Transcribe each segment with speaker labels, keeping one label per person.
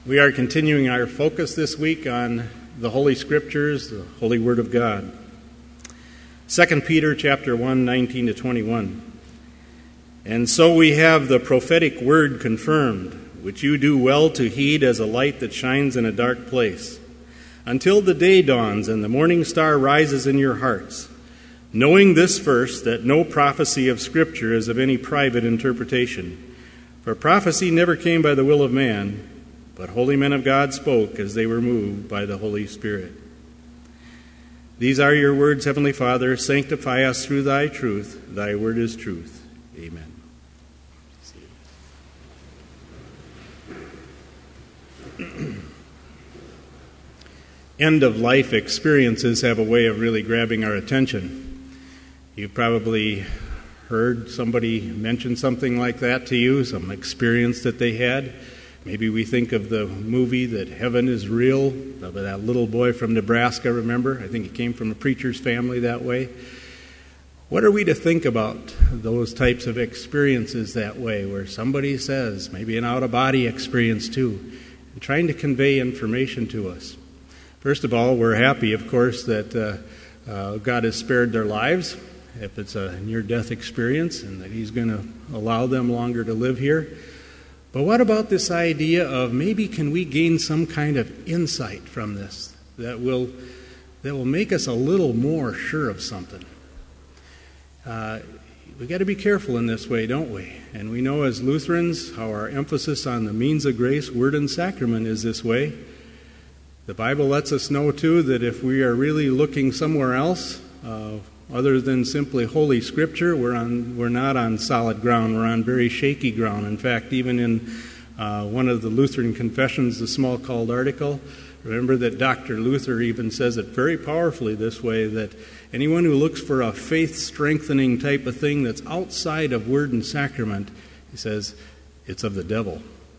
Speaker 1: We are continuing our focus this week on the Holy Scriptures, the Holy Word of God. 2 Peter chapter 1, 19 to 21. And so we have the prophetic word confirmed, which you do well to heed as a light that shines in a dark place, until the day dawns and the morning star rises in your hearts, knowing this first, that no prophecy of Scripture is of any private interpretation. For prophecy never came by the will of man, but holy men of God spoke as they were moved by the Holy Spirit. These are your words, Heavenly Father. Sanctify us through thy truth. Thy word is truth. Amen. End-of-life experiences have a way of really grabbing our attention. You've probably heard somebody mention something like that to you, some experience that they had. Maybe we think of the movie that Heaven is Real, of that little boy from Nebraska, remember? I think he came from a preacher's family that way. What are we to think about those types of experiences that way, where somebody says, maybe an out-of-body experience too, and trying to convey information to us? First of all, we're happy, of course, that God has spared their lives, if it's a near-death experience, and that He's going to allow them longer to live here. But what about this idea of maybe can we gain some kind of insight from this that will make us a little more sure of something? We got to be careful in this way, don't we? And we know as Lutherans how our emphasis on the means of grace, word, and sacrament is this way. The Bible lets us know, too, that if we are really looking somewhere else, other than simply Holy Scripture, we're not on solid ground. We're on very shaky ground. In fact, even in one of the Lutheran confessions, the Smalcald article, remember that Dr. Luther even says it very powerfully this way, that anyone who looks for a faith-strengthening type of thing that's outside of word and sacrament, he says, it's of the devil.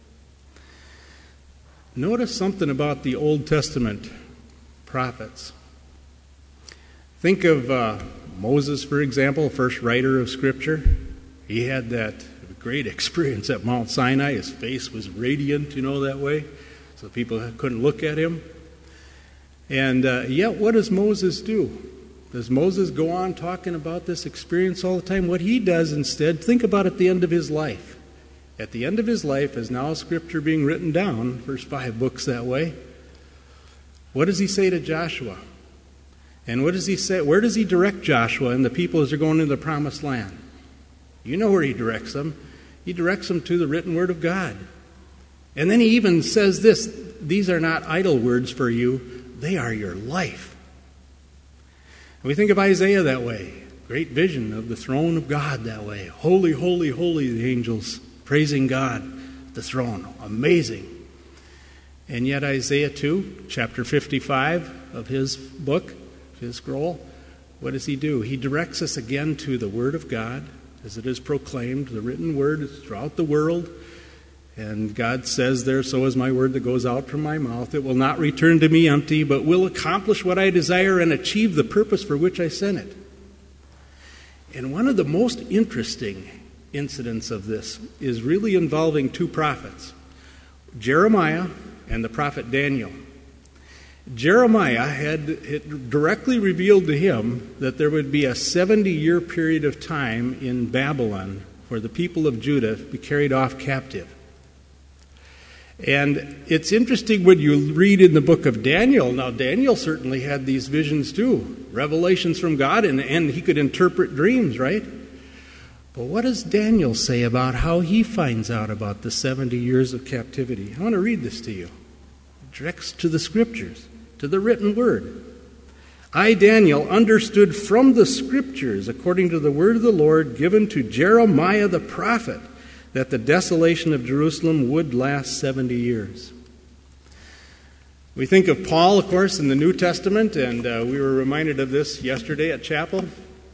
Speaker 1: Notice something about the Old Testament prophets. Think of Moses, for example, first writer of Scripture. He had that great experience at Mount Sinai. His face was radiant, that way, so people couldn't look at him. And yet, what does Moses do? Does Moses go on talking about this experience all the time? What he does instead, think about at the end of his life. At the end of his life is now Scripture being written down, first 5 books that way. What does he say to Joshua? And what does he say? Where does he direct Joshua and the people as they're going into the promised land? You know where he directs them. He directs them to the written word of God. And then he even says this, these are not idle words for you, they are your life. And we think of Isaiah that way. Great vision of the throne of God that way. Holy, holy, holy, the angels praising God at the throne. Amazing. And yet Isaiah 2, chapter 55 of his book, his scroll, what does he do? He directs us again to the Word of God, as it is proclaimed, the written Word throughout the world. And God says there, so is my word that goes out from my mouth. It will not return to me empty, but will accomplish what I desire and achieve the purpose for which I sent it. And one of the most interesting incidents of this is really involving 2 prophets, Jeremiah and the prophet Daniel. Jeremiah had it directly revealed to him that there would be a 70-year period of time in Babylon for the people of Judah to be carried off captive. And it's interesting when you read in the book of Daniel. Now, Daniel certainly had these visions too, revelations from God, and he could interpret dreams, right? But what does Daniel say about how he finds out about the 70 years of captivity? I want to read this to you. It directs to the Scriptures, to the written word. I, Daniel, understood from the Scriptures, according to the word of the Lord given to Jeremiah the prophet, that the desolation of Jerusalem would last 70 years. We think of Paul, of course, in the New Testament, and we were reminded of this yesterday at chapel.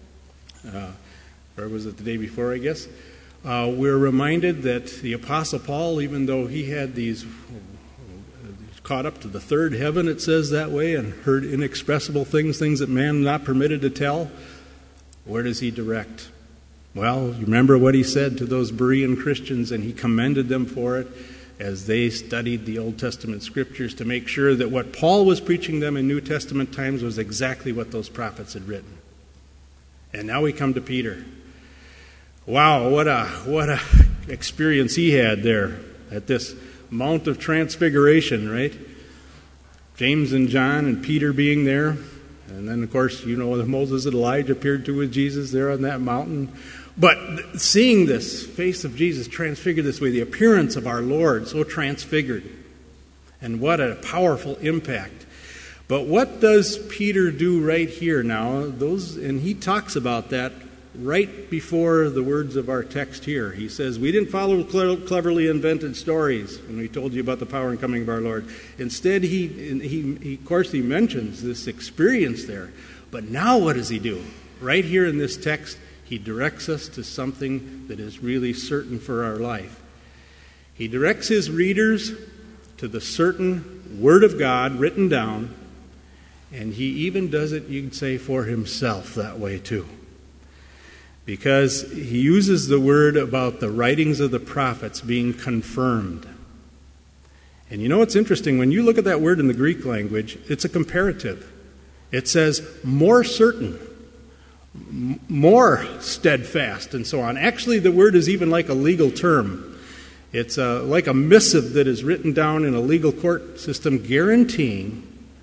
Speaker 1: Or was it the day before, I guess? We're reminded that the Apostle Paul, even though he had these caught up to the third heaven, it says that way, and heard inexpressible things that man not permitted to tell, where does he direct? Well, you remember what he said to those Berean Christians, and he commended them for it, as they studied the Old Testament scriptures to make sure that what Paul was preaching them in New Testament times was exactly what those prophets had written. And now we come to Peter. Wow, what a experience he had there at this Mount of Transfiguration, right? James and John and Peter being there. And then, of course, you know that Moses and Elijah appeared to with Jesus there on that mountain. But seeing this face of Jesus transfigured this way, the appearance of our Lord so transfigured, and what a powerful impact. But what does Peter do right here now? And he talks about that right before the words of our text here. He says, we didn't follow cleverly invented stories when we told you about the power and coming of our Lord. Instead, he of course, he mentions this experience there. But now what does he do? Right here in this text, he directs us to something that is really certain for our life. He directs his readers to the certain Word of God written down, and he even does it, you could say, for himself that way too. Because he uses the word about the writings of the prophets being confirmed. And you know what's interesting? When you look at that word in the Greek language, it's a comparative. It says more certain, more steadfast, and so on. Actually, the word is even like a legal term. It's like a missive that is written down in a legal court system guaranteeing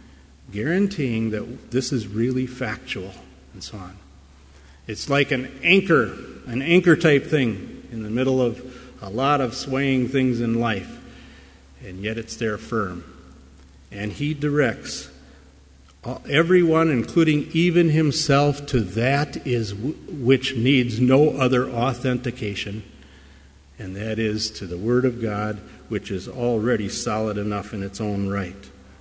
Speaker 1: that this is really factual, and so on. It's like an anchor type thing in the middle of a lot of swaying things in life, and yet it's there firm. And he directs everyone, including even himself, to that is which needs no other authentication, and that is to the Word of God, which is already solid enough in its own right.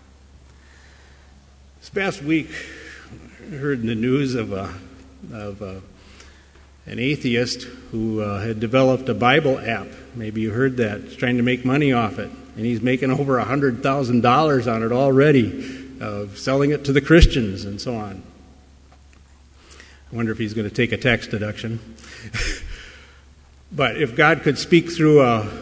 Speaker 1: This past week, I heard in the news of an atheist who had developed a Bible app. Maybe you heard that. He's trying to make money off it. And he's making over $100,000 on it already, selling it to the Christians and so on. I wonder if he's going to take a tax deduction. But if God could speak through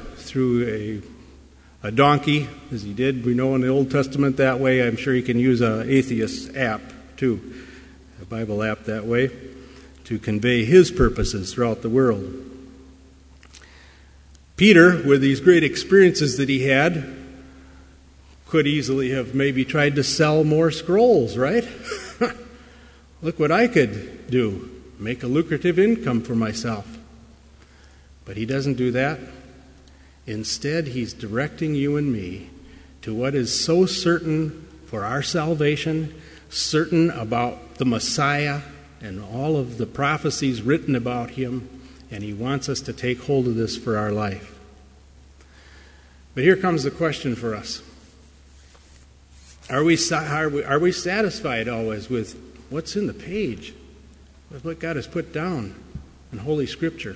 Speaker 1: a donkey, as he did, we know in the Old Testament that way, I'm sure he can use an atheist app too, a Bible app that way, to convey his purposes throughout the world. Peter, with these great experiences that he had, could easily have maybe tried to sell more scrolls, right? Look what I could do, make a lucrative income for myself. But he doesn't do that. Instead, he's directing you and me to what is so certain for our salvation, certain about the Messiah and all of the prophecies written about him, and he wants us to take hold of this for our life. But here comes the question for us. Are we satisfied always with what's in the page, with what God has put down in Holy Scripture?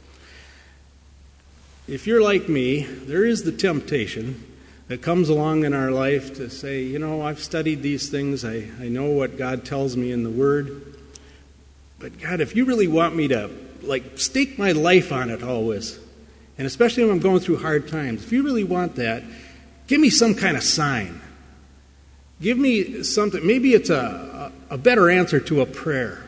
Speaker 1: If you're like me, there is the temptation that comes along in our life to say, you know, I've studied these things, I know what God tells me in the Word, but God, if you really want me to, stake my life on it always, and especially when I'm going through hard times, if you really want that, give me some kind of sign. Give me something. Maybe it's a better answer to a prayer.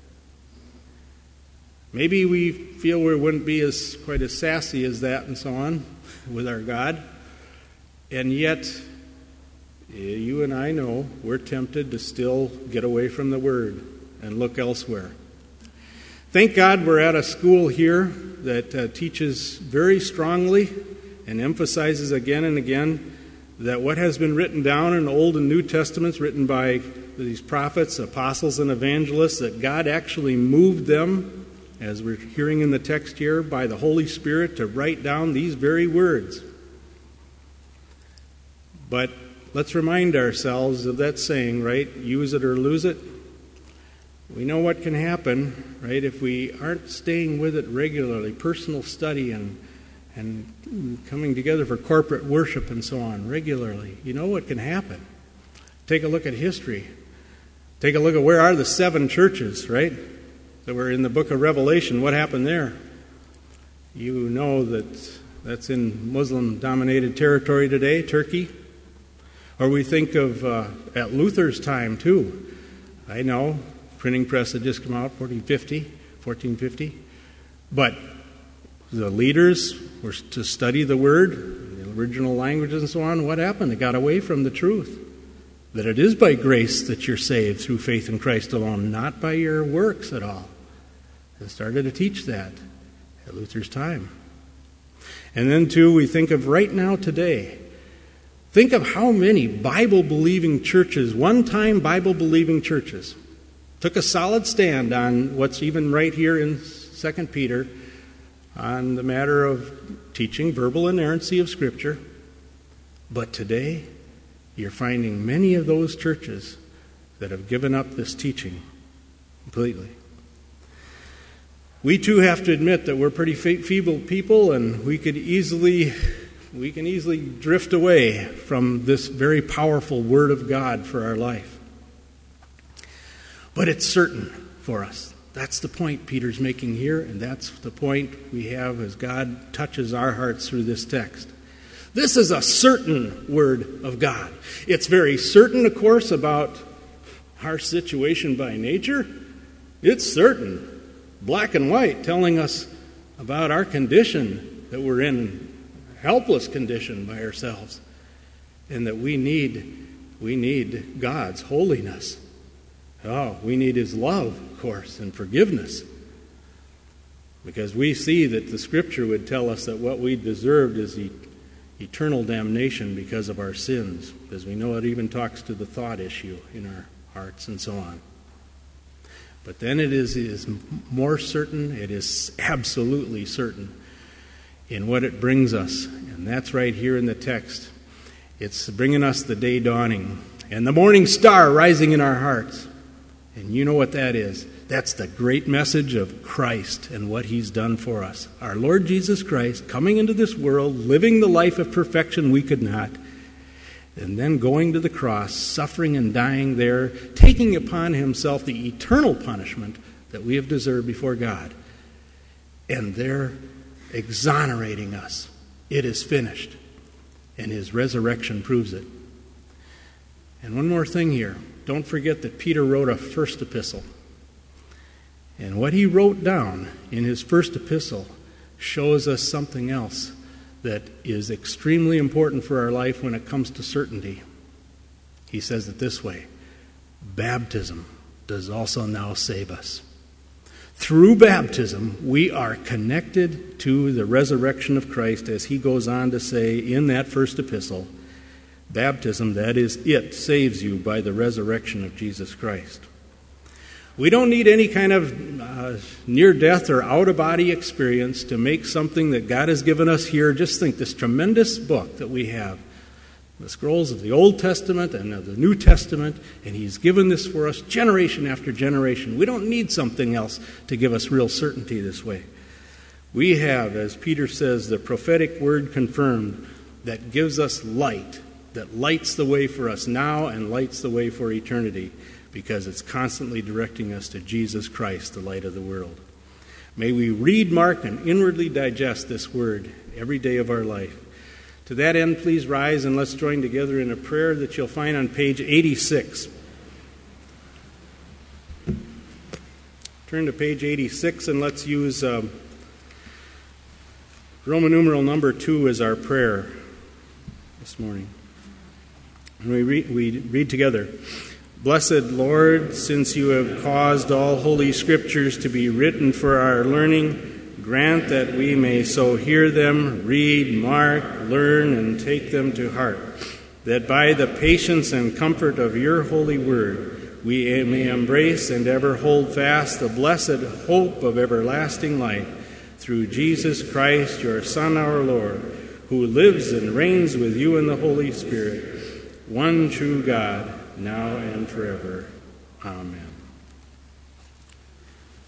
Speaker 1: Maybe we feel we wouldn't be quite as sassy as that and so on with our God. And yet, you and I know we're tempted to still get away from the Word and look elsewhere. Thank God we're at a school here that teaches very strongly and emphasizes again and again that what has been written down in the Old and New Testaments, written by these prophets, apostles, and evangelists, that God actually moved them, as we're hearing in the text here, by the Holy Spirit to write down these very words. But let's remind ourselves of that saying, right? Use it or lose it. We know what can happen, right, if we aren't staying with it regularly, personal study and coming together for corporate worship and so on regularly. You know what can happen. Take a look at history. Take a look at where are the 7 churches, right, that were in the book of Revelation. What happened there? You know that That's in Muslim-dominated territory today, Turkey. Or we think of at Luther's time, too. I know, printing press had just come out, 1450. But the leaders were to study the Word, the original languages and so on. What happened? They got away from the truth. That it is by grace that you're saved through faith in Christ alone, not by your works at all. They started to teach that at Luther's time. And then, too, we think of right now today. Think of how many Bible-believing churches, one-time Bible-believing churches, took a solid stand on what's even right here in 2 Peter on the matter of teaching verbal inerrancy of Scripture. But today, you're finding many of those churches that have given up this teaching completely. We too have to admit that we're pretty feeble people, and we can easily drift away from this very powerful Word of God for our life. But it's certain for us. That's the point Peter's making here, and that's the point we have as God touches our hearts through this text. This is a certain Word of God. It's very certain, of course, about our situation by nature. It's certain, black and white, telling us about our condition, that we're in a helpless condition by ourselves, and that we need God's holiness. Oh, we need His love, of course, and forgiveness. Because we see that the Scripture would tell us that what we deserved is eternal damnation because of our sins. As we know, it even talks to the thought issue in our hearts and so on. But then it is more certain, it is absolutely certain in what it brings us. And that's right here in the text. It's bringing us the day dawning and the morning star rising in our hearts. And you know what that is. That's the great message of Christ and what He's done for us. Our Lord Jesus Christ coming into this world, living the life of perfection we could not, and then going to the cross, suffering and dying there, taking upon Himself the eternal punishment that we have deserved before God. And there exonerating us. It is finished. And His resurrection proves it. And one more thing here. Don't forget that Peter wrote a first epistle. And what he wrote down in his first epistle shows us something else that is extremely important for our life when it comes to certainty. He says it this way: baptism does also now save us. Through baptism, we are connected to the resurrection of Christ, as he goes on to say in that first epistle. Baptism, that is, it saves you by the resurrection of Jesus Christ. We don't need any kind of near-death or out-of-body experience to make something that God has given us here. Just think, this tremendous book that we have, the scrolls of the Old Testament and of the New Testament, and He's given this for us generation after generation. We don't need something else to give us real certainty this way. We have, as Peter says, the prophetic word confirmed that gives us light, that lights the way for us now and lights the way for eternity, because it's constantly directing us to Jesus Christ, the light of the world. May we read, mark, and inwardly digest this word every day of our life. To that end, please rise and let's join together in a prayer that you'll find on page 86. Turn to page 86 and let's use Roman numeral number 2 as our prayer this morning. And we read together. Blessed Lord, since you have caused all holy scriptures to be written for our learning, grant that we may so hear them, read, mark, learn, and take them to heart, that by the patience and comfort of your holy word we may embrace and ever hold fast the blessed hope of everlasting life, through Jesus Christ, your Son, our Lord, who lives and reigns with you in the Holy Spirit, one true God, now and forever. Amen.